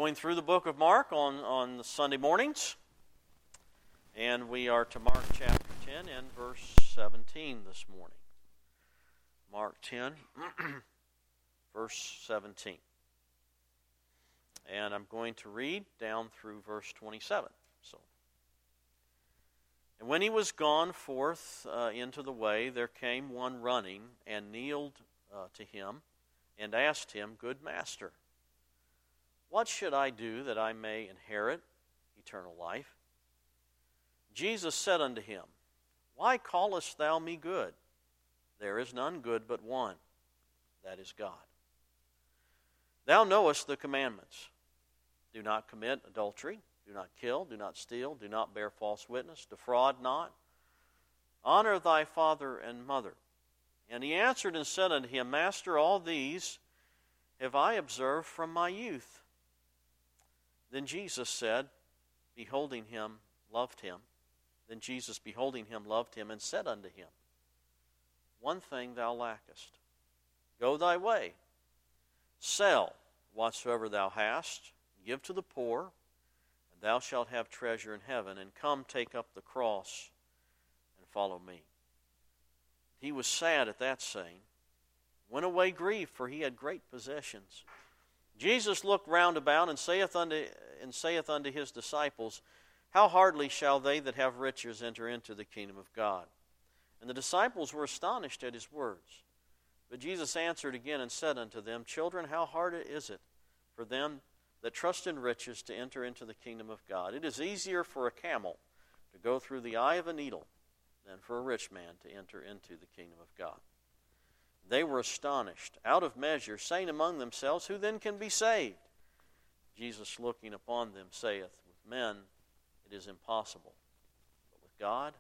going through the book of Mark on the Sunday mornings. And we are to Mark chapter 10 and verse 17 this morning. Mark 10, verse 17. And I'm going to read down through verse 27. And when he was gone forth into the way, there came one running and kneeled to him and asked him, Good Master, what should I do that I may inherit eternal life? Jesus said unto him, Why callest thou me good? There is none good but one, that is God. Thou knowest the commandments. Do not commit adultery, do not kill, do not steal, do not bear false witness, defraud not. Honor thy father and mother. And he answered and said unto him, Master, all these have I observed from my youth. Then Jesus said, beholding him, loved him. Then Jesus, beholding him, loved him, and said unto him, One thing thou lackest. Go thy way. Sell whatsoever thou hast, give to the poor, and thou shalt have treasure in heaven. And come, take up the cross, and follow me. He was sad at that saying, went away grieved, for he had great possessions. Jesus looked round about and saith unto his disciples, How hardly shall they that have riches enter into the kingdom of God? And the disciples were astonished at his words. But Jesus answered again and said unto them, Children, how hard is it for them that trust in riches to enter into the kingdom of God? It is easier for a camel to go through the eye of a needle than for a rich man to enter into the kingdom of God. They were astonished, out of measure, saying among themselves, Who then can be saved? Jesus, looking upon them, saith, With men it is impossible, but with God,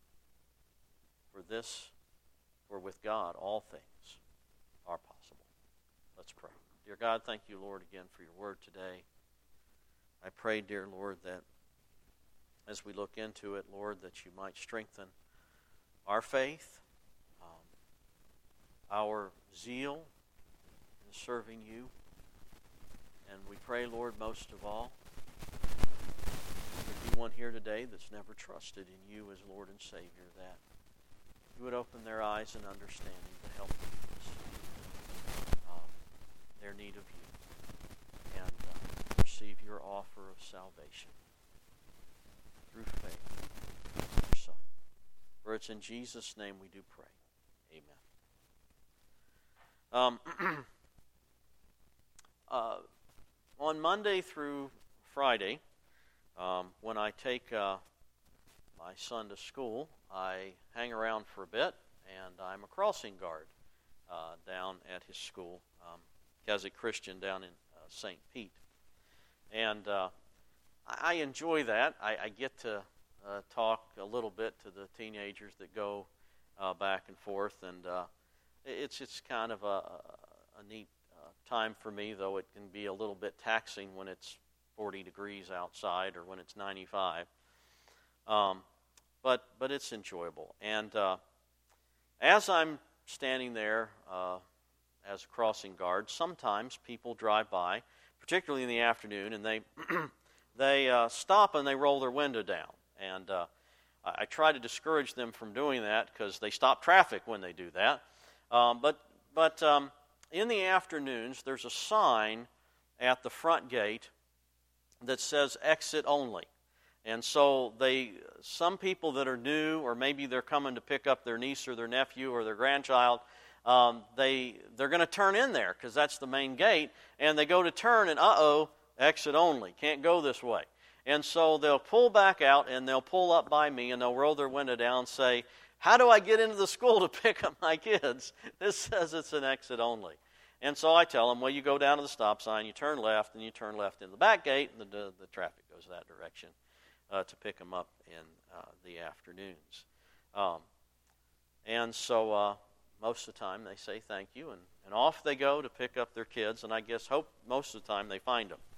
for with God all things are possible. Let's pray. Dear God, thank you, Lord, again for your word today. I pray, dear Lord, that as we look into it, Lord, that you might strengthen our faith, our zeal in serving you. And we pray, Lord, most of all, there be one here today that's never trusted in you as Lord and Savior, that you would open their eyes and understanding to help them their need of you, and receive your offer of salvation through faith in your Son. For it's in Jesus' name we do pray. Amen. On Monday through Friday, when I take my son to school, I hang around for a bit, and I'm a crossing guard down at his school, Keswick Christian down in St. Pete. And I enjoy that. I get to talk a little bit to the teenagers that go back and forth, and it's kind of a neat time for me, though it can be a little bit taxing when it's 40 degrees outside or when it's 95. But it's enjoyable. And as I'm standing there as a crossing guard, sometimes people drive by, particularly in the afternoon, and they stop and they roll their window down. And I try to discourage them from doing that because they stop traffic when they do that. But in the afternoons, there's a sign at the front gate that says exit only. And so some people that are new, or maybe they're coming to pick up their niece or their nephew or their grandchild, they're going to turn in there because that's the main gate, and they go to turn and exit only, can't go this way. And so they'll pull back out and they'll pull up by me and they'll roll their window down and say, How do I get into the school to pick up my kids? This says it's an exit only. And so I tell them, well, you go down to the stop sign, you turn left, and you turn left in the back gate, and the traffic goes that direction to pick them up in the afternoons. And so most of the time they say thank you, and off they go to pick up their kids, and I guess hope most of the time they find them.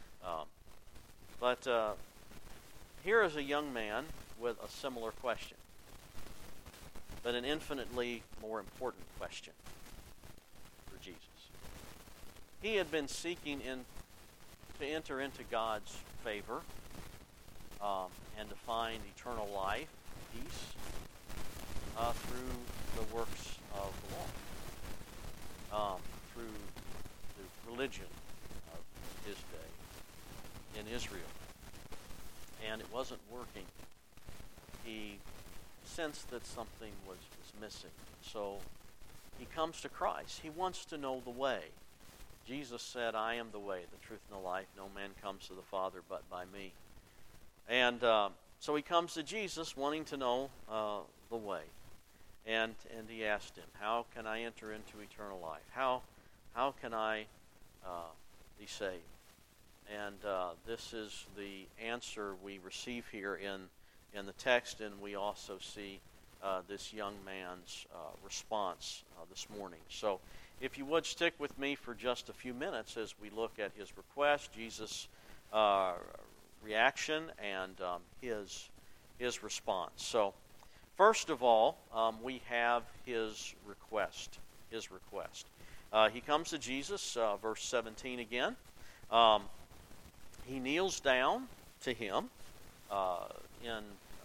But here is a young man with a similar question, but an infinitely more important question for Jesus. He had been seeking into to enter into God's favor and to find eternal life, peace, through the works of the law, through the religion of his day in Israel. And it wasn't working. He sensed that something was missing. So he comes to Christ. He wants to know the way. Jesus said, I am the way, the truth, and the life. No man comes to the Father but by me. And so he comes to Jesus wanting to know the way. And he asked him, how can I enter into eternal life? How can I be saved? And this is the answer we receive here in the text, and we also see this young man's response this morning. So if you would stick with me for just a few minutes as we look at his request, Jesus' reaction, and his response. So first of all, we have his request. He comes to Jesus, verse 17 again. He kneels down to him in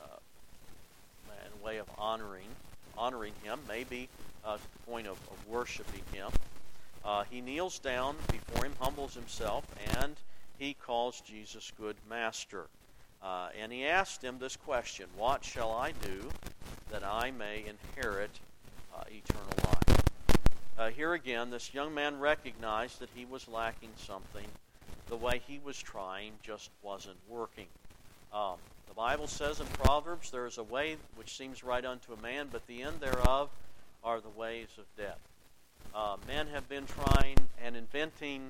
way of honoring him, maybe to the point of worshiping him. He kneels down before him, humbles himself, and he calls Jesus good master. And he asked him this question, what shall I do that I may inherit eternal life? Here again, this young man recognized that he was lacking something. The way he was trying just wasn't working. The Bible says in Proverbs, there is a way which seems right unto a man, but the end thereof are the ways of death. Men have been trying and inventing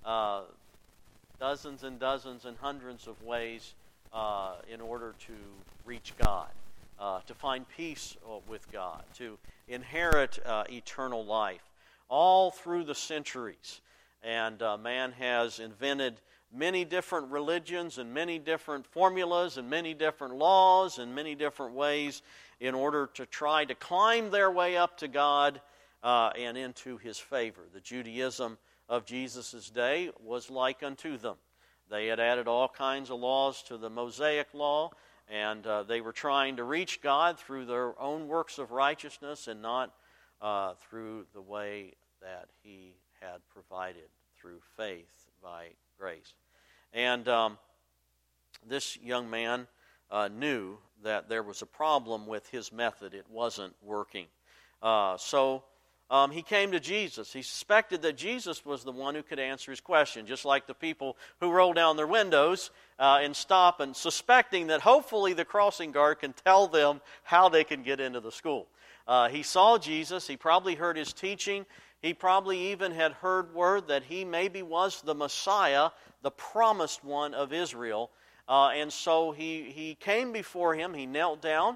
dozens and dozens and hundreds of ways in order to reach God, to find peace with God, to inherit eternal life, all through the centuries. And man has invented many different religions and many different formulas and many different laws and many different ways in order to try to climb their way up to God and into his favor. The Judaism of Jesus' day was like unto them. They had added all kinds of laws to the Mosaic law, and they were trying to reach God through their own works of righteousness and not through the way that he had provided through faith by grace. And this young man knew that there was a problem with his method. It wasn't working. So he came to Jesus. He suspected that Jesus was the one who could answer his question, just like the people who roll down their windows and stop, and suspecting that hopefully the crossing guard can tell them how they can get into the school. He saw Jesus. He probably heard his teaching. He probably even had heard word that he maybe was the Messiah, the promised one of Israel. And so he came before him. He knelt down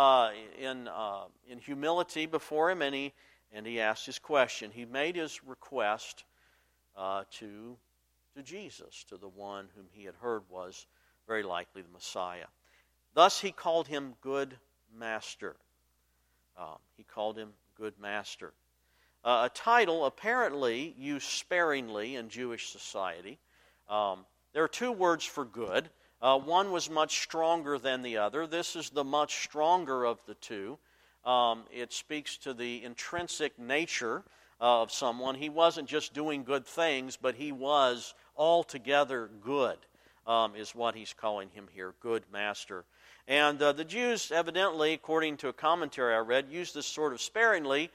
in humility before him, and he asked his question. He made his request to Jesus, to the one whom he had heard was very likely the Messiah. Thus he called him Good Master. He called him Good Master. A title apparently used sparingly in Jewish society. There are two words for good. One was much stronger than the other. This is the much stronger of the two. It speaks to the intrinsic nature of someone. He wasn't just doing good things, but he was altogether good, is what he's calling him here, Good Master. And the Jews, evidently, according to a commentary I read, used this sort of sparingly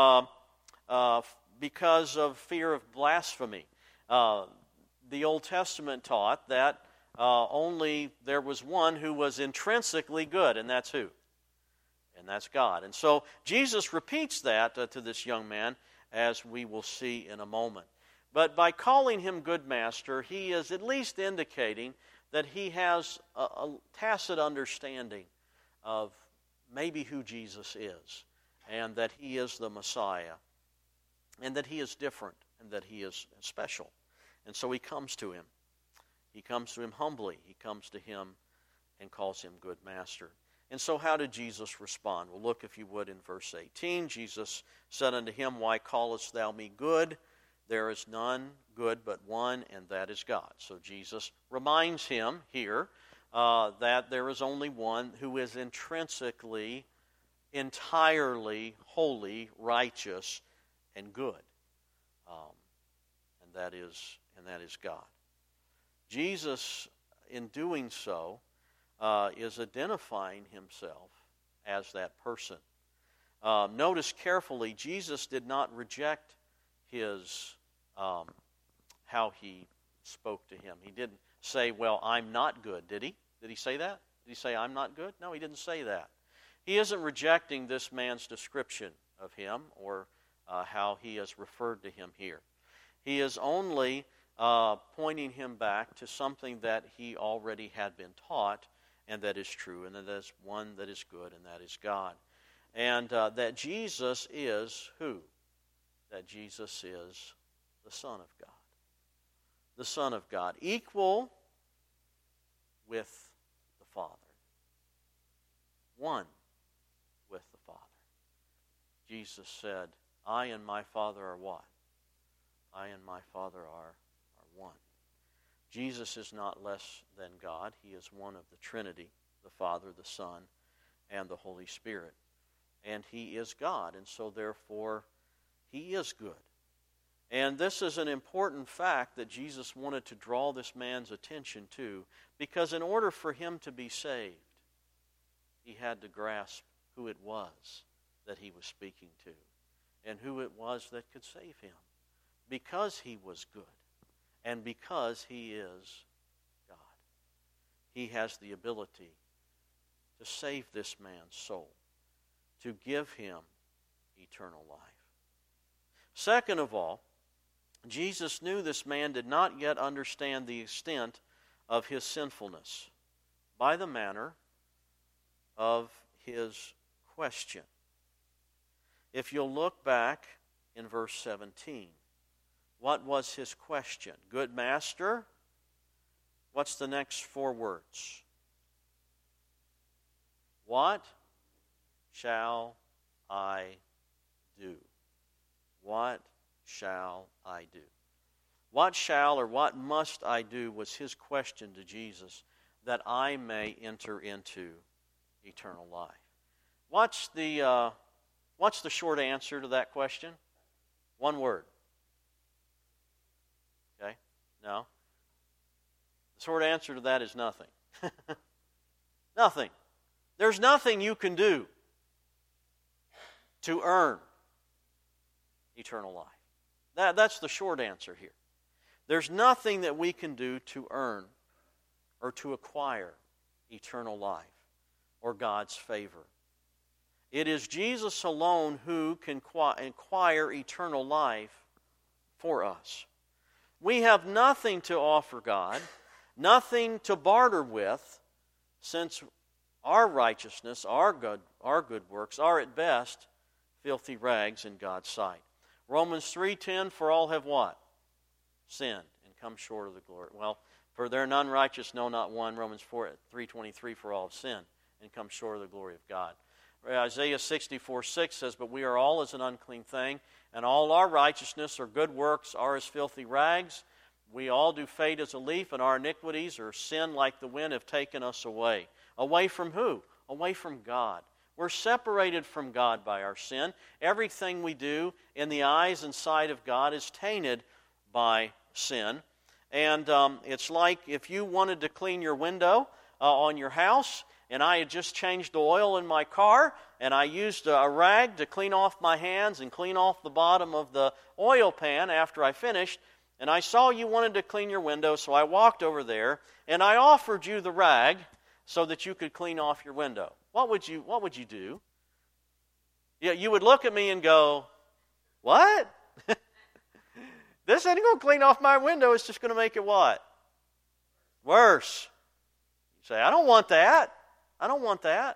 because of fear of blasphemy. The Old Testament taught that only there was one who was intrinsically good, and that's who? And that's God. And so Jesus repeats that to this young man, as we will see in a moment. But by calling him Good Master, he is at least indicating that he has a tacit understanding of maybe who Jesus is, and that he is the Messiah, and that he is different, and that he is special. And so he comes to him. He comes to him humbly. He comes to him and calls him Good Master. And so how did Jesus respond? Well, look, if you would, in verse 18. Jesus said unto him, Why callest thou me good? There is none good but one, and that is God. So Jesus reminds him here that there is only one who is intrinsically, entirely holy, righteous, and good, and that is God. Jesus, in doing so, is identifying himself as that person. Notice carefully, Jesus did not reject his how he spoke to him. He didn't say, well, I'm not good, did he? Did he say that? Did he say, I'm not good? No, he didn't say that. He isn't rejecting this man's description of him or how he has referred to him here. He is only pointing him back to something that he already had been taught, and that is true, and that is one that is good, and that is God. And that Jesus is who? That Jesus is the Son of God. The Son of God, equal with the Father. One with the Father. Jesus said, I and my Father are what? I and my Father are one. Jesus is not less than God. He is one of the Trinity, the Father, the Son, and the Holy Spirit. And He is God, and so therefore He is good. And this is an important fact that Jesus wanted to draw this man's attention to, because in order for him to be saved, he had to grasp who it was that he was speaking to and who it was that could save him, because he was good and because he is God. He has the ability to save this man's soul, to give him eternal life. Second of all, Jesus knew this man did not yet understand the extent of his sinfulness by the manner of his question. If you'll look back in verse 17, what was his question? Good master? What's the next four words? What shall I do? What shall I do? What shall or what must I do was his question to Jesus, that I may enter into eternal life. What's the short answer to that question? One word. Okay? No? The short answer to that is nothing. Nothing. There's nothing you can do to earn eternal life. That's the short answer here. There's nothing that we can do to earn or to acquire eternal life or God's favor. It is Jesus alone who can acquire eternal life for us. We have nothing to offer God, nothing to barter with, since our righteousness, our good works, are at best filthy rags in God's sight. Romans 3:10, for all have what? Sinned and come short of the glory. Well, for there are none righteous, no, not one. Romans 3:23, for all have sinned and come short of the glory of God. Isaiah 64:6 says, but we are all as an unclean thing, and all our righteousness or good works are as filthy rags. We all do fade as a leaf, and our iniquities or sin like the wind have taken us away. Away from who? Away from God. We're separated from God by our sin. Everything we do in the eyes and sight of God is tainted by sin. And it's like if you wanted to clean your window on your house, and I had just changed the oil in my car, and I used a rag to clean off my hands and clean off the bottom of the oil pan after I finished, and I saw you wanted to clean your window, so I walked over there, and I offered you the rag so that you could clean off your window. What would you do? Yeah, you would look at me and go, what? This ain't going to clean off my window. It's just going to make it what? Worse. You say, I don't want that. I don't want that.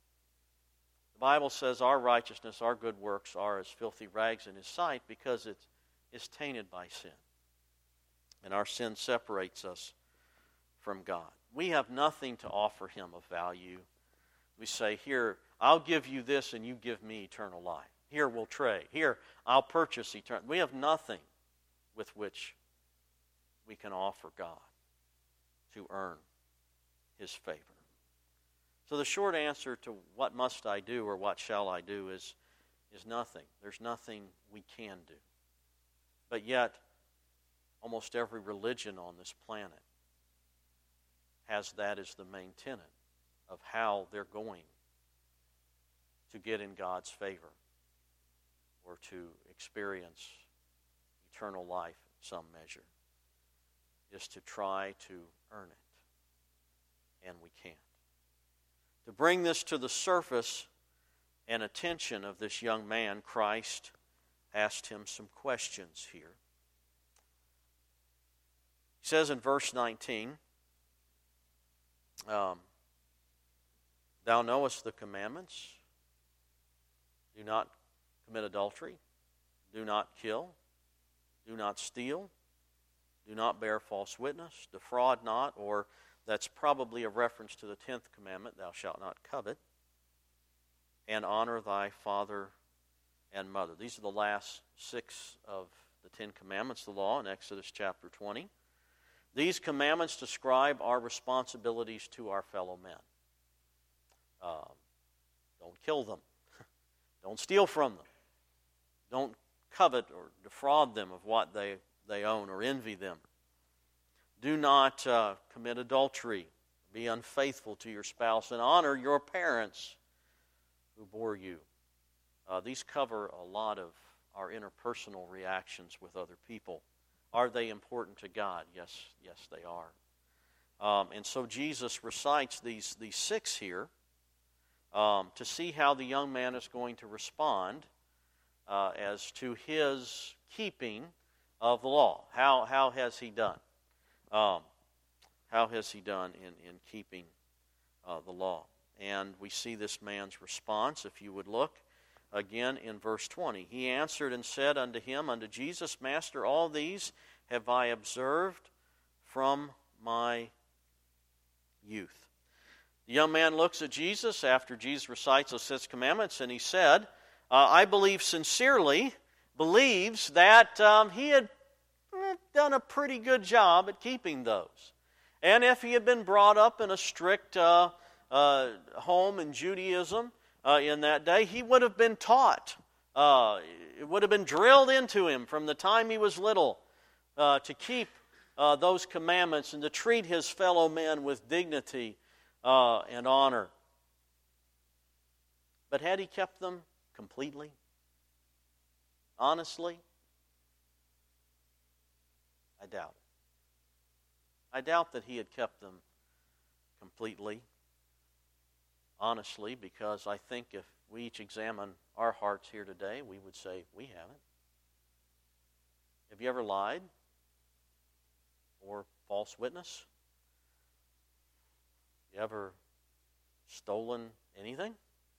The Bible says our righteousness, our good works are as filthy rags in His sight because it is tainted by sin. And our sin separates us from God. We have nothing to offer Him of value. We say, here, I'll give you this and you give me eternal life. Here, we'll trade. Here, I'll purchase eternal. We have nothing with which we can offer God to earn His favor. So the short answer to what must I do or what shall I do is nothing. There's nothing we can do. But yet, almost every religion on this planet has that as the main tenet of how they're going to get in God's favor or to experience eternal life in some measure, is to try to earn it. And we can't. To bring this to the surface and attention of this young man, Christ asked him some questions here. He says in verse 19, Thou knowest the commandments. Do not commit adultery. Do not kill. Do not steal. Do not bear false witness. Defraud not, or that's probably a reference to the 10th commandment, thou shalt not covet. And honor thy father and mother. These are the last 6 of the 10 commandments, the law, in Exodus chapter 20. These commandments describe our responsibilities to our fellow men. Don't kill them. Don't steal from them. Don't covet or defraud them of what they own or envy them. Do not commit adultery. Be unfaithful to your spouse, and honor your parents who bore you. These cover a lot of our interpersonal reactions with other people. Are they important to God? Yes, they are. And so Jesus recites these 6 here to see how the young man is going to respond as to his keeping of the law. How has he done? How has he done in keeping the law? And we see this man's response, if you would look again in verse 20. He answered and said unto him, unto Jesus, Master, all these have I observed from my youth. The young man looks at Jesus after Jesus recites those 6 commandments, and he said, I believe sincerely, believes that he had done a pretty good job at keeping those. And if he had been brought up in a strict home in Judaism in that day, he would have been taught. It would have been drilled into him from the time he was little to keep those commandments and to treat his fellow men with dignity and honor. But had he kept them completely? Honestly? I doubt it. I doubt that he had kept them completely, honestly, because I think if we each examine our hearts here today, we would say we haven't. Have you ever lied or false witness? You ever stolen anything?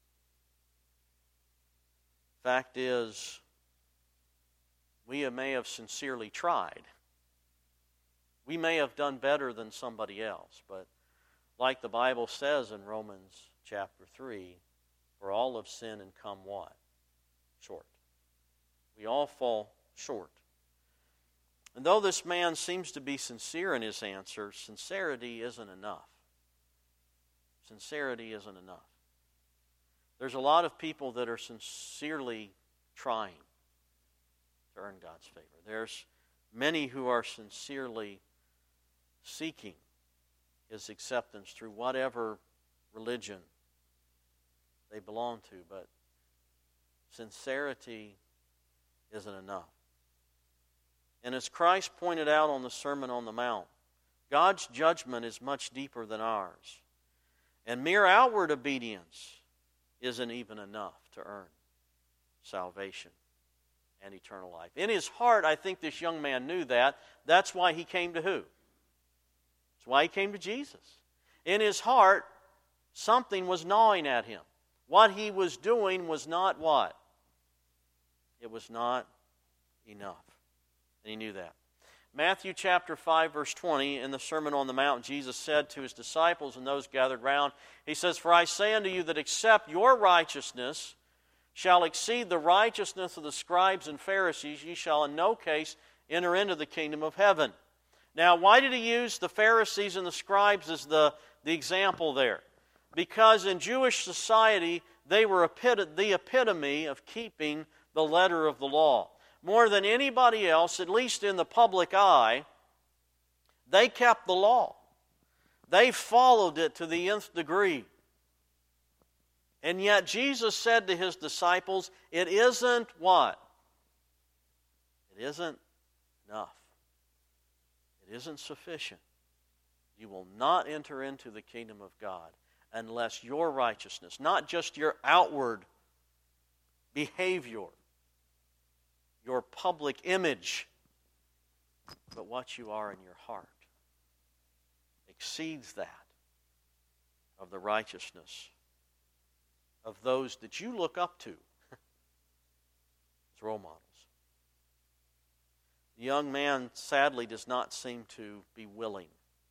Fact is, we may have sincerely tried. We may have done better than somebody else, but like the Bible says in Romans chapter 3, for all have sinned and come what? Short. We all fall short. And though this man seems to be sincere in his answer, sincerity isn't enough. Sincerity isn't enough. There's a lot of people that are sincerely trying to earn God's favor. There's many who are sincerely seeking His acceptance through whatever religion they belong to, but sincerity isn't enough. And as Christ pointed out on the Sermon on the Mount, God's judgment is much deeper than ours. And mere outward obedience isn't even enough to earn salvation and eternal life. In his heart, I think this young man knew that. That's why he came to who? That's why he came to Jesus. In his heart, something was gnawing at him. What he was doing was not what? It was not enough. And he knew that. Matthew chapter 5, verse 20, in the Sermon on the Mount, Jesus said to his disciples and those gathered round, he says, For I say unto you that except your righteousness shall exceed the righteousness of the scribes and Pharisees, ye shall in no case enter into the kingdom of heaven. Now, why did he use the Pharisees and the scribes as the example there? Because in Jewish society, they were the epitome of keeping the letter of the law. More than anybody else, at least in the public eye, they kept the law. They followed it to the nth degree. And yet Jesus said to his disciples, it isn't what? It isn't enough. It isn't sufficient. You will not enter into the kingdom of God unless your righteousness, not just your outward behavior, your public image, but what you are in your heart, exceeds that of the righteousness of those that you look up to as role models. The young man sadly does not seem to be willing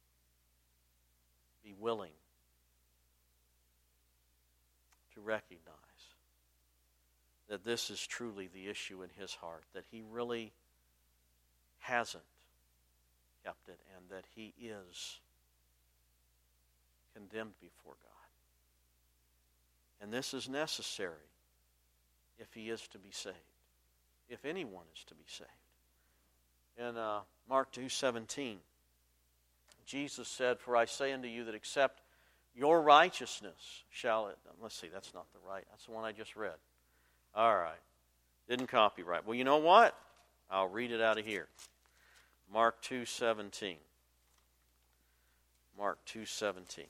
to recognize that this is truly the issue in his heart, that he really hasn't kept it, and that he is condemned before God. And this is necessary if he is to be saved, if anyone is to be saved. In Mark 2:17, Jesus said, "For I say unto you that except your righteousness shall it..." Let's see, that's not the right. That's the one I just read. All right. Didn't copyright. Well, you know what? I'll read it out of here. Mark 2:17. Mark 2:17.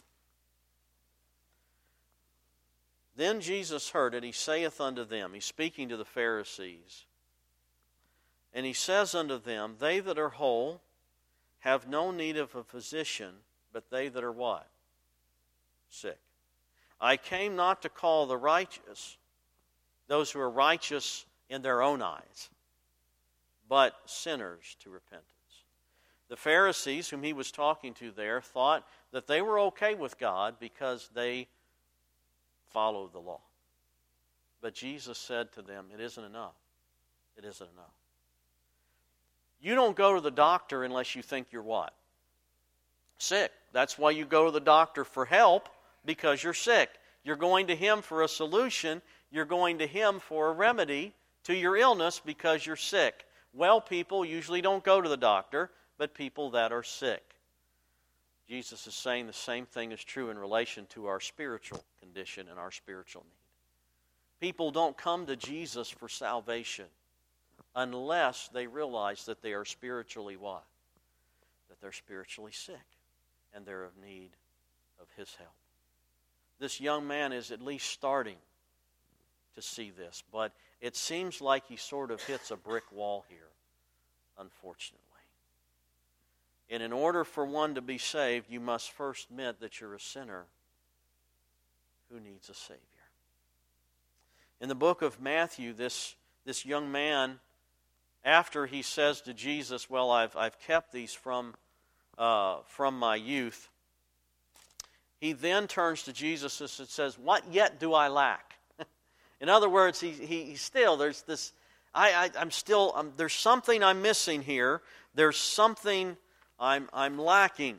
Then Jesus heard it. He saith unto them, he's speaking to the Pharisees, and he says unto them, they that are whole have no need of a physician, but they that are what? Sick. I came not to call the righteous, those who are righteous in their own eyes, but sinners to repentance. The Pharisees, whom he was talking to there, thought that they were okay with God because they followed the law. But Jesus said to them, it isn't enough. It isn't enough. You don't go to the doctor unless you think you're what? Sick. That's why you go to the doctor for help, because you're sick. You're going to him for a solution. You're going to him for a remedy to your illness because you're sick. Well, people usually don't go to the doctor, but people that are sick. Jesus is saying the same thing is true in relation to our spiritual condition and our spiritual need. People don't come to Jesus for salvation unless they realize that they are spiritually what? That they're spiritually sick and they're in need of his help. This young man is at least starting to see this, but it seems like he sort of hits a brick wall here, unfortunately. And in order for one to be saved, you must first admit that you're a sinner who needs a Savior. In the book of Matthew, this young man, after he says to Jesus, well, I've kept these from my youth, he then turns to Jesus and says, what yet do I lack? In other words, he still, there's this, there's something I'm missing here. There's something I'm lacking.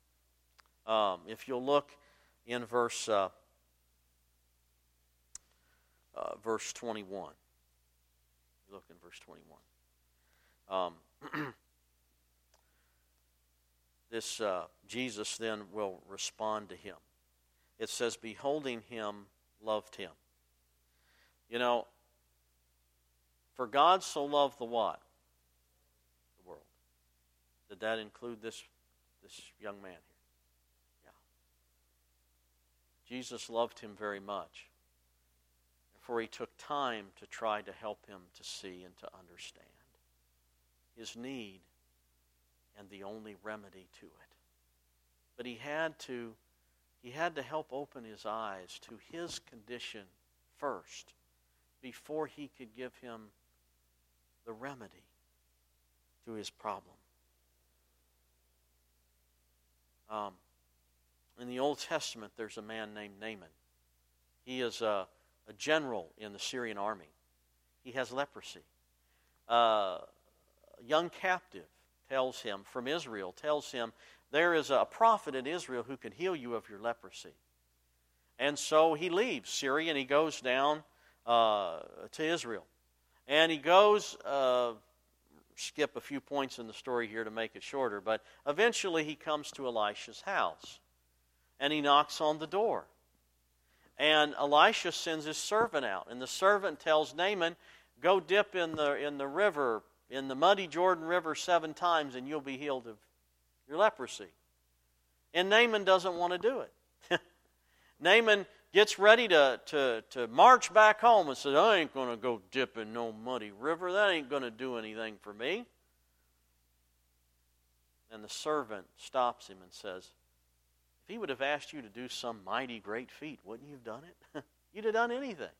If you'll look in verse 21. Look in verse 21. Jesus then will respond to him. It says, beholding him, loved him. You know, for God so loved the what? The world. Did that include this young man here? Yeah. Jesus loved him very much. For he took time to try to help him to see and to understand his need and the only remedy to it. But he had to help open his eyes to his condition first before he could give him the remedy to his problem. In the Old Testament, there's a man named Naaman. He is a general in the Syrian army. He has leprosy. young captive tells him, from Israel, tells him, there is a prophet in Israel who can heal you of your leprosy. And so he leaves Syria and he goes down to Israel. And he goes, skip a few points in the story here to make it shorter, but eventually he comes to Elisha's house. And he knocks on the door. And Elisha sends his servant out. And the servant tells Naaman, go dip in the river, in the muddy Jordan River 7 times, and you'll be healed of your leprosy. And Naaman doesn't want to do it. Naaman gets ready to march back home and says, I ain't going to go dip in no muddy river. That ain't going to do anything for me. And the servant stops him and says, if he would have asked you to do some mighty great feat, wouldn't you have done it? You'd have done anything.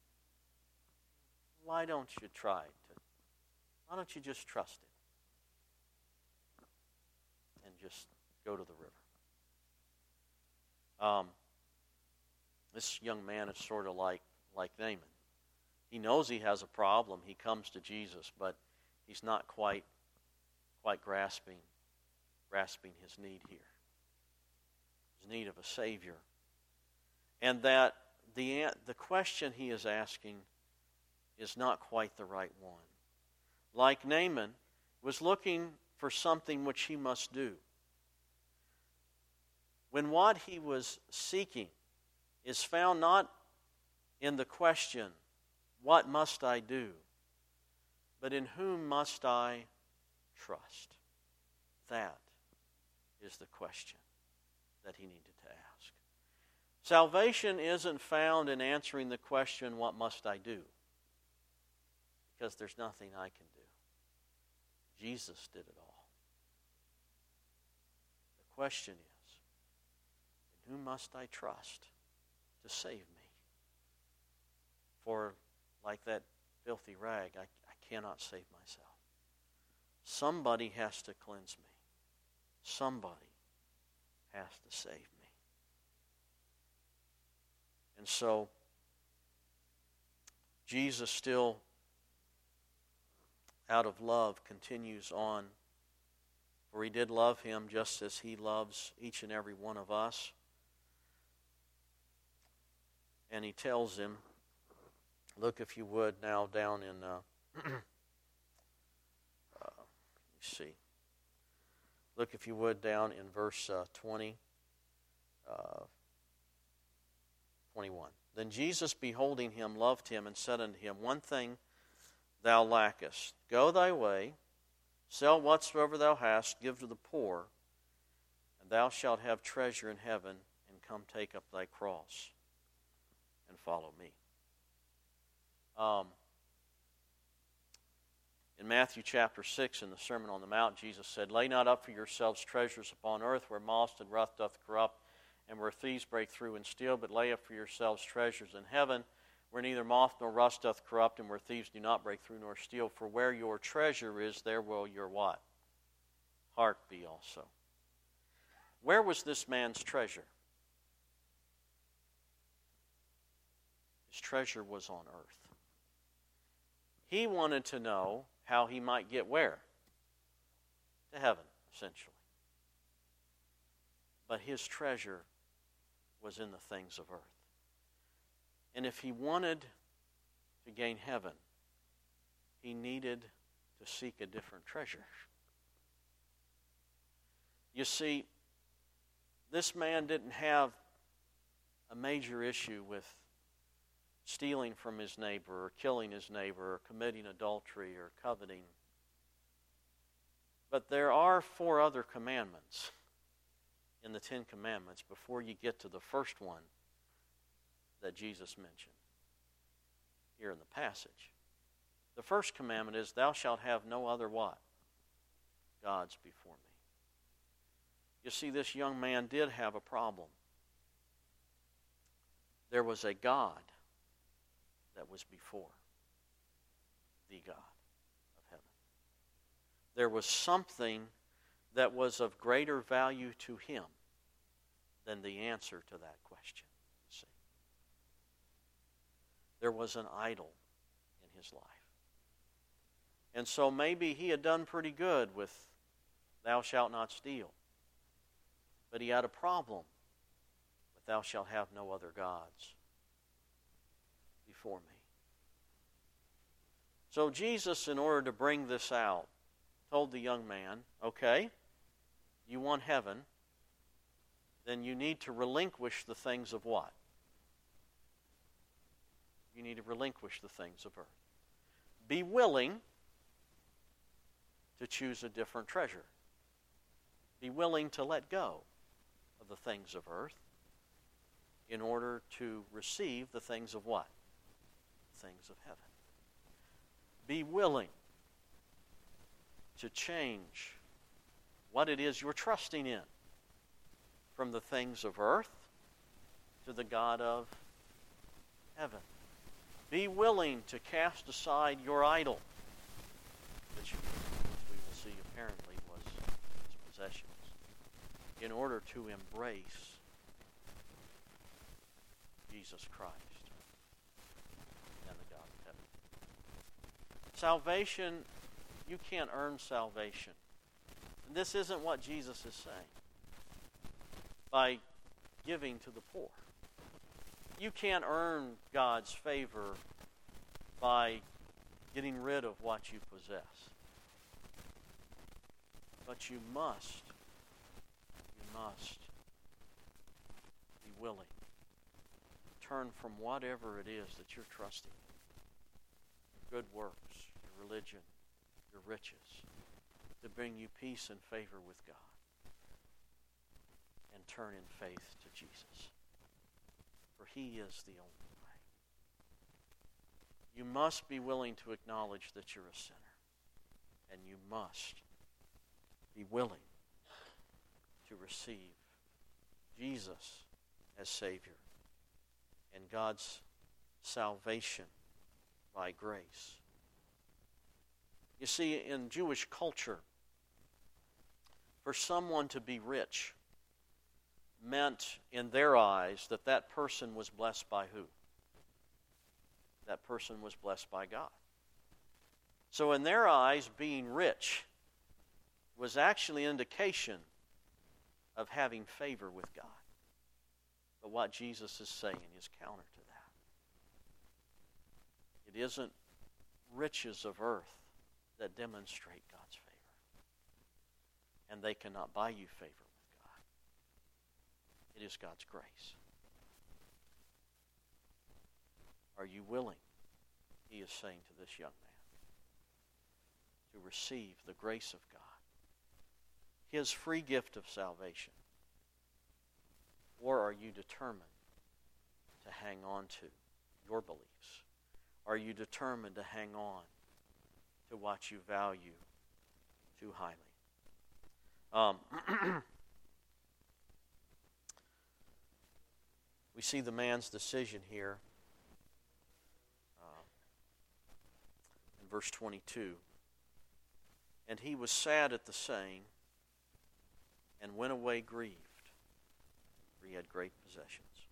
Why don't you why don't you just trust him? And just go to the river. This young man is sort of like Naaman. He knows he has a problem. He comes to Jesus, but he's not quite grasping his need here. His need of a Savior. And that the question he is asking is not quite the right one. Like Naaman was looking for something which he must do. When what he was seeking is found not in the question, what must I do? But in whom must I trust? That is the question that he needed to ask. Salvation isn't found in answering the question, what must I do? Because there's nothing I can do. Jesus did it all. The question is, in whom must I trust to save me? For like that filthy rag, I cannot save myself. Somebody has to cleanse me. Somebody has to save me. And so, Jesus still, out of love, continues on. For he did love him just as he loves each and every one of us. And he tells him, look if you would now down in, let me see. Look if you would down in verse 21. Then Jesus, beholding him, loved him, and said unto him, one thing thou lackest. Go thy way, sell whatsoever thou hast, give to the poor, and thou shalt have treasure in heaven, and come take up thy cross and follow me. In Matthew chapter 6, in the Sermon on the Mount, Jesus said, lay not up for yourselves treasures upon earth, where moth and rust doth corrupt, and where thieves break through and steal, but lay up for yourselves treasures in heaven, where neither moth nor rust doth corrupt, and where thieves do not break through nor steal. For where your treasure is, there will your what? Heart be also. Where was this man's treasure? His treasure was on earth. He wanted to know how he might get where? To heaven, essentially. But his treasure was in the things of earth. And if he wanted to gain heaven, he needed to seek a different treasure. You see, this man didn't have a major issue with stealing from his neighbor or killing his neighbor or committing adultery or coveting. But there are 4 other commandments in the 10 Commandments before you get to the first one that Jesus mentioned here in the passage. The first commandment is, thou shalt have no other what? Gods before me. You see, this young man did have a problem. There was a God that was before the God of heaven. There was something that was of greater value to him than the answer to that question. You see, there was an idol in his life. And so maybe he had done pretty good with thou shalt not steal. But he had a problem with thou shalt have no other gods before me. So Jesus, in order to bring this out, told the young man, okay, you want heaven, then you need to relinquish the things of what? You need to relinquish the things of earth. Be willing to choose a different treasure. Be willing to let go of the things of earth in order to receive the things of what? The things of heaven. Be willing to change what it is you're trusting in from the things of earth to the God of heaven. Be willing to cast aside your idol, which we will see apparently was his possessions, in order to embrace Jesus Christ and the God of heaven. Salvation, you can't earn salvation. And this isn't what Jesus is saying. By giving to the poor. You can't earn God's favor by getting rid of what you possess. But you must be willing to turn from whatever it is that you're trusting in. Your good works, your religion, your riches, to bring you peace and favor with God. And turn in faith to Jesus. For He is the only way. You must be willing to acknowledge that you're a sinner. And you must be willing to receive Jesus as Savior and God's salvation by grace. You see, in Jewish culture, for someone to be rich meant in their eyes that that person was blessed by who? That person was blessed by God. So in their eyes, being rich was actually an indication of having favor with God. But what Jesus is saying is counter to that. It isn't riches of earth that demonstrate God's favor. And they cannot buy you favor. It is God's grace. Are you willing, he is saying to this young man, to receive the grace of God, his free gift of salvation? Or are you determined to hang on to your beliefs? Are you determined to hang on to what you value too highly? We see the man's decision here in verse 22. And he was sad at the saying, and went away grieved, for he had great possessions.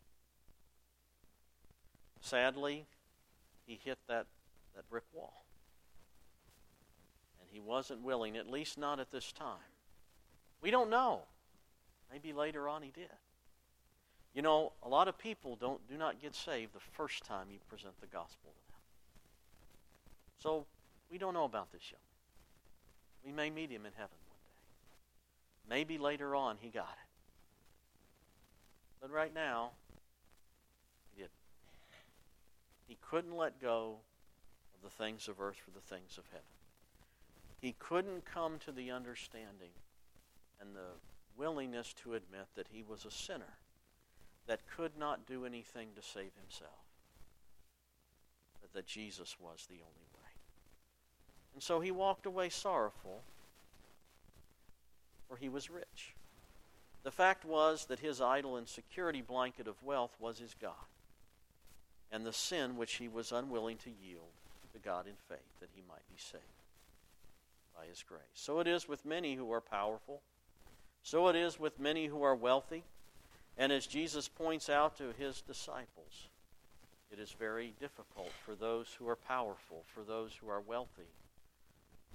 Sadly, he hit that brick wall. And he wasn't willing, at least not at this time. We don't know. Maybe later on he did. You know, a lot of people do not get saved the first time you present the gospel to them. So, we don't know about this young man. We may meet him in heaven one day. Maybe later on he got it. But right now, he didn't. He couldn't let go of the things of earth for the things of heaven. He couldn't come to the understanding and the willingness to admit that he was a sinner that could not do anything to save himself, but that Jesus was the only way. And so he walked away sorrowful, for he was rich. The fact was that his idol and security blanket of wealth was his God, and the sin which he was unwilling to yield to God in faith, that he might be saved by his grace. So it is with many who are powerful. So it is with many who are wealthy. And as Jesus points out to his disciples, it is very difficult for those who are powerful, for those who are wealthy,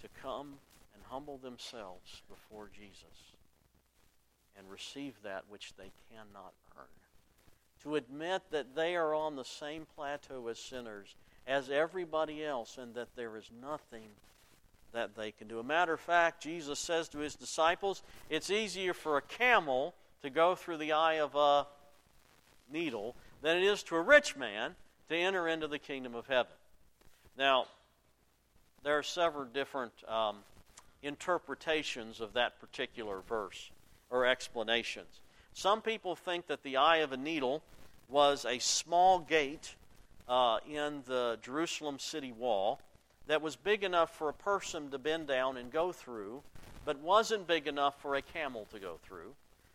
to come and humble themselves before Jesus and receive that which they cannot earn. To admit that they are on the same plateau as sinners as everybody else, and that there is nothing that they can do. A matter of fact, Jesus says to his disciples, it's easier for a camel to go through the eye of a needle than it is to a rich man to enter into the kingdom of heaven. Now, there are several different interpretations of that particular verse or explanations. Some people think that the eye of a needle was a small gate in the Jerusalem city wall that was big enough for a person to bend down and go through, but wasn't big enough for a camel to go through.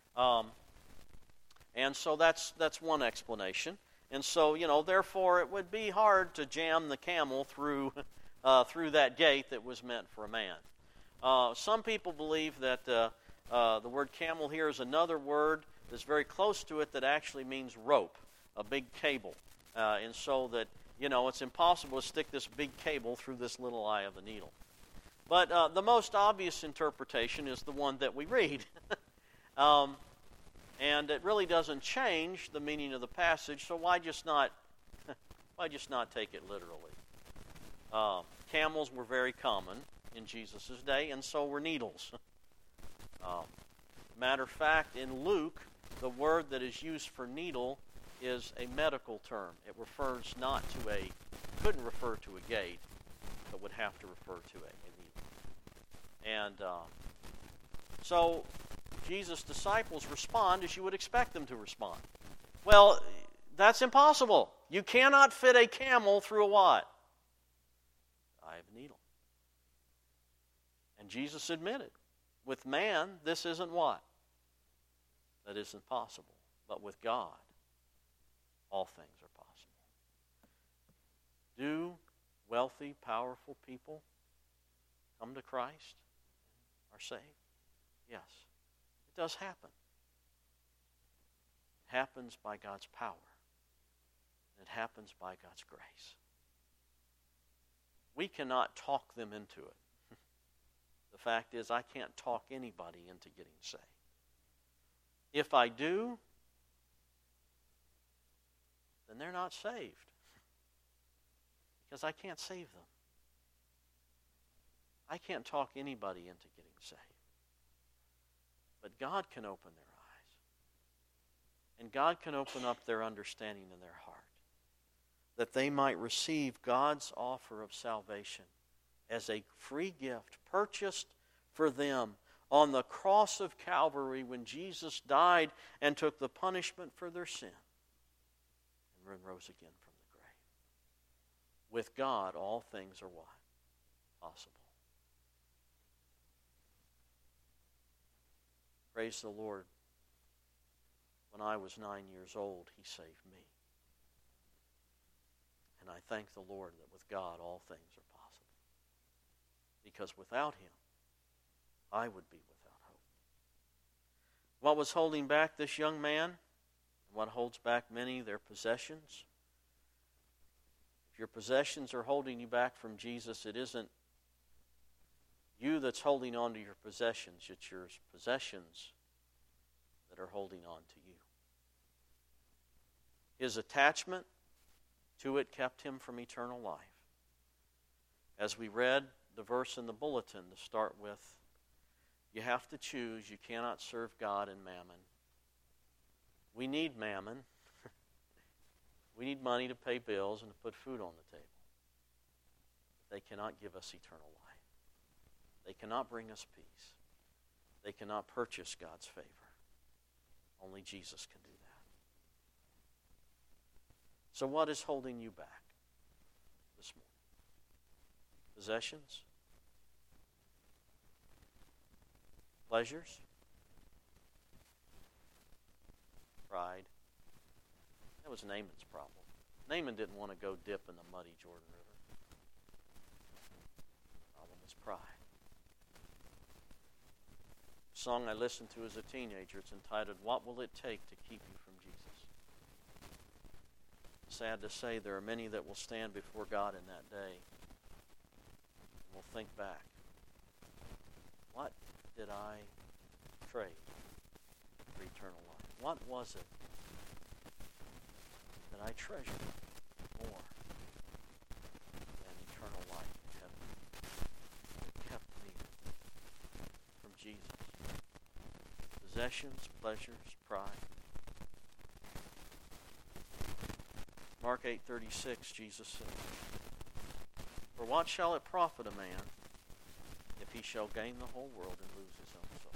And so that's one explanation. And so, therefore it would be hard to jam the camel through that gate that was meant for a man. Some people believe that the word camel here is another word that's very close to it that actually means rope, a big cable. And so that, it's impossible to stick this big cable through this little eye of the needle. But the most obvious interpretation is the one that we read. And it really doesn't change the meaning of the passage, so why just not take it literally? Camels were very common in Jesus' day, and so were needles. Matter of fact, in Luke, the word that is used for needle is a medical term. It refers couldn't refer to a gate, but would have to refer to a needle. And so Jesus' disciples respond as you would expect them to respond. Well, that's impossible. You cannot fit a camel through a what? Eye of a needle. And Jesus admitted, with man, this isn't what? That isn't possible. But with God, all things are possible. Do wealthy, powerful people come to Christ and are saved? Yes. It does happen. It happens by God's power. And it happens by God's grace. We cannot talk them into it. The fact is, I can't talk anybody into getting saved. If I do, then they're not saved. Because I can't save them. I can't talk anybody into getting saved. But God can open their eyes. And God can open up their understanding in their heart, that they might receive God's offer of salvation as a free gift purchased for them on the cross of Calvary when Jesus died and took the punishment for their sin and rose again from the grave. With God, all things are what? Possible. Praise the Lord. When I was 9 years old, He saved me. And I thank the Lord that with God all things are possible. Because without Him, I would be without hope. What was holding back this young man? What holds back many? Their possessions. If your possessions are holding you back from Jesus, it isn't you that's holding on to your possessions. It's your possessions that are holding on to you. His attachment to it kept him from eternal life. As we read the verse in the bulletin to start with, you have to choose. You cannot serve God and mammon. We need mammon. We need money to pay bills and to put food on the table. But they cannot give us eternal life. They cannot bring us peace. They cannot purchase God's favor. Only Jesus can do that. So what is holding you back this morning? Possessions? Pleasures? Pride? That was Naaman's problem. Naaman didn't want to go dip in the muddy Jordan River. The problem is pride. The song I listened to as a teenager, it's entitled, What Will It Take to Keep You from Jesus? Sad to say, there are many that will stand before God in that day. And will think back what did I trade for eternal life? What was it that I treasured more than eternal life in heaven? It kept me from Jesus. Possessions, pleasures, pride. Mark 8:36, Jesus said, "For what shall it profit a man if he shall gain the whole world and lose his own soul?"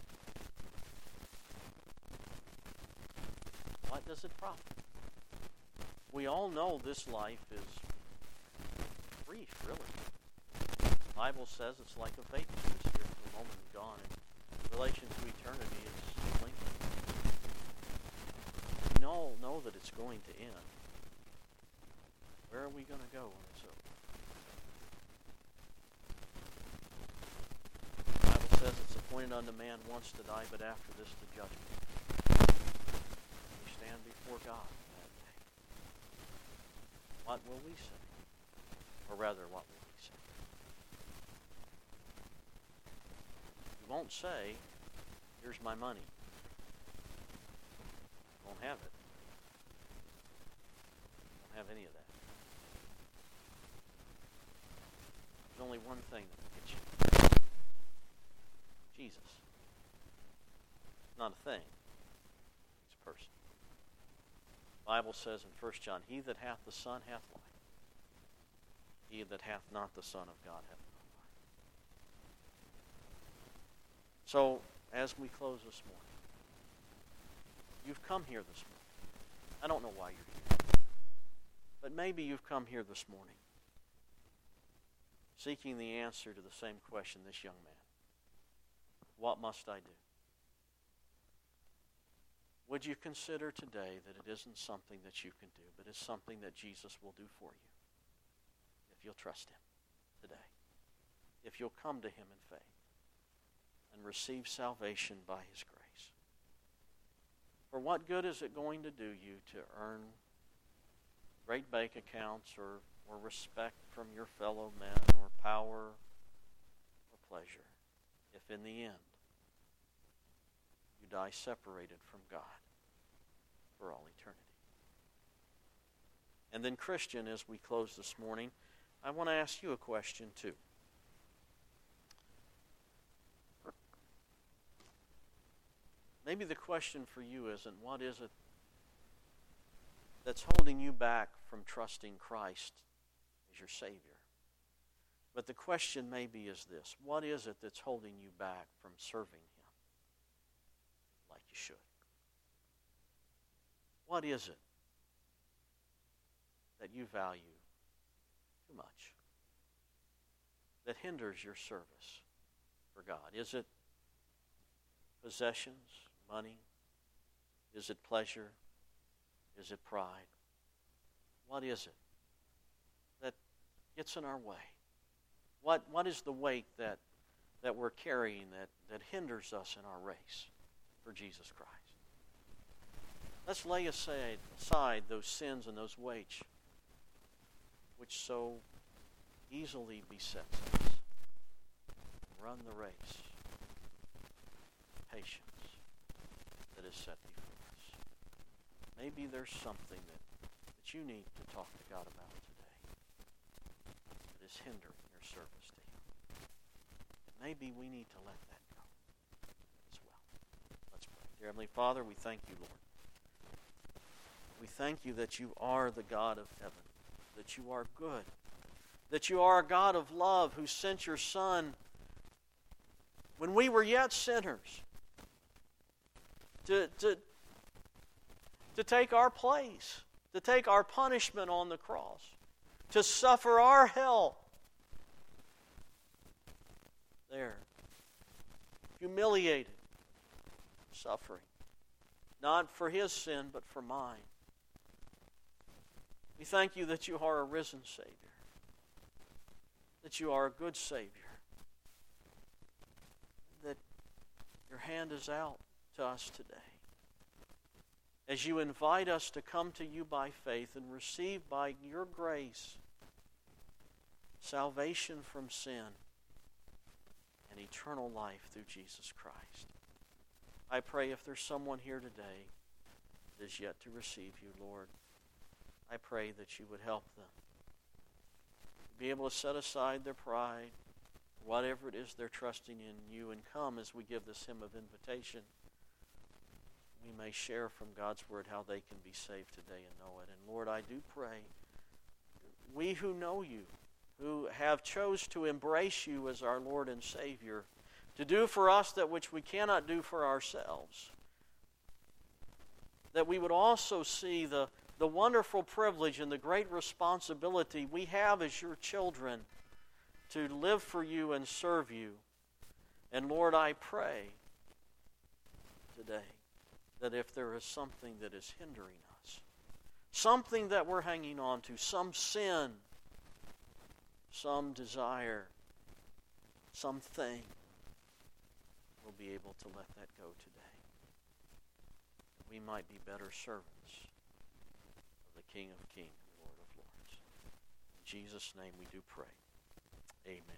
What does it profit? We all know this life is brief, really. The Bible says it's like a vapor, just here for a moment and gone. In relation to eternity, it's fleeting. We all know that it's going to end. Where are we going to go when it's over? The Bible says it's appointed unto man once to die, but after this the judgment. We stand before God that day. What will we say? Or rather, what will we say? We won't say, "Here's my money." We won't have it. We won't have any of that. There's only one thing that will get you. Jesus. Not a thing. It's a person. The Bible says in 1 John, "He that hath the Son hath life. He that hath not the Son of God hath no life." So, as we close this morning, you've come here this morning. I don't know why you're here. But maybe you've come here this morning seeking the answer to the same question this young man. What must I do? Would you consider today that it isn't something that you can do, but it's something that Jesus will do for you if you'll trust Him today, if you'll come to Him in faith and receive salvation by His grace? For what good is it going to do you to earn great bank accounts or respect from your fellow men or power or pleasure if in the end you die separated from God for all eternity? And then, Christian, as we close this morning, I want to ask you a question too. Maybe the question for you isn't, what is it that's holding you back from trusting Christ as your Savior? But the question maybe is this: what is it that's holding you back from serving Him like you should? What is it that you value too much that hinders your service for God? Is it possessions, money? Is it pleasure? Is it pride? What is it that gets in our way? What is the weight that we're carrying that hinders us in our race for Jesus Christ? Let's lay aside those sins and those weights which so easily besets us. Run the race with patience that is set before us. Maybe there's something that you need to talk to God about today that is hindering your service to Him. Maybe we need to let that go as well. Let's pray. Dear Heavenly Father, we thank you, Lord. We thank you that you are the God of heaven, that you are good, that you are a God of love who sent your Son when we were yet sinners to take our place, to take our punishment on the cross, to suffer our hell there, humiliated, suffering, not for His sin, but for mine. We thank you that you are a risen Savior, that you are a good Savior, that your hand is out to us today as you invite us to come to you by faith and receive by your grace salvation from sin and eternal life through Jesus Christ. I pray if there's someone here today that is yet to receive you, Lord, I pray that you would help them to be able to set aside their pride, whatever it is they're trusting in you, and come as we give this hymn of invitation. We may share from God's Word how they can be saved today and know it. And Lord, I do pray, we who know you, who have chose to embrace you as our Lord and Savior, to do for us that which we cannot do for ourselves, that we would also see the wonderful privilege and the great responsibility we have as your children to live for you and serve you. And Lord, I pray today that if there is something that is hindering us, something that we're hanging on to, some sin, some desire, something, we'll be able to let that go today. We might be better servants of the King of Kings and Lord of Lords. In Jesus' name we do pray. Amen.